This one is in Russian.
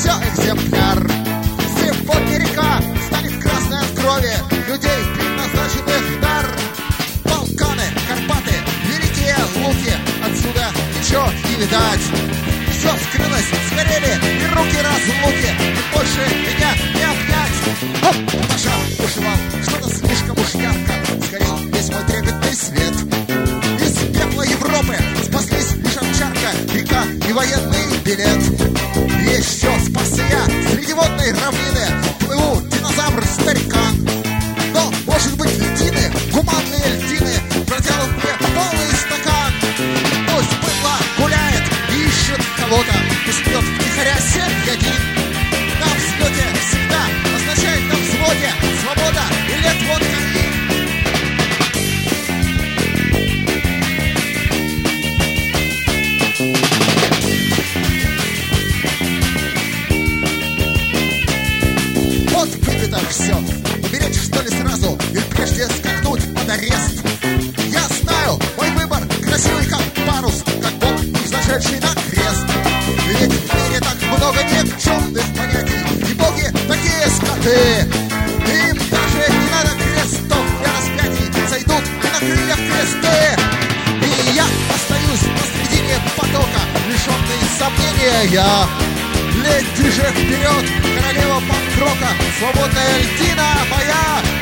все экземпляр. Сегодня река станет красной от крови людей, предназначенных в дар. Балканы, Карпаты, великие луки, отсюда ничего не видать. Все скрылось, сгорели и руки разлуки, и больше меня не обнять. Оп, пожар бушевал, что-то слишком уж ярко, сгорел весь мой трепетный свет. Из пепла Европы спаслись лишь овчарка, река и военный билет. Еще спасся я среди водной равнины, плыву динозавр-старикан. Но, может быть, льдины, гуманные льдины, протянут мне полный стакан. Пусть быдло гуляет и ищет кого-то, пусть пьет втихаря семь-1. На взлете всегда означает на взводе свобода и лет вот каких. Вот выпито все. Умереть, что ли, сразу, или прежде скакнуть под арест? Я знаю, мой выбор красивый, как парус, как бог, взошедший на крест. Ведь в мире так много никчемных понятий, и боги такие скоты. Им даже не надо крестов для распятий, сойдут на крыльях кресты. И я остаюсь посредине потока, лишенный сомнения я. Лети же вперед, королева панк-рока, свободная льдина моя.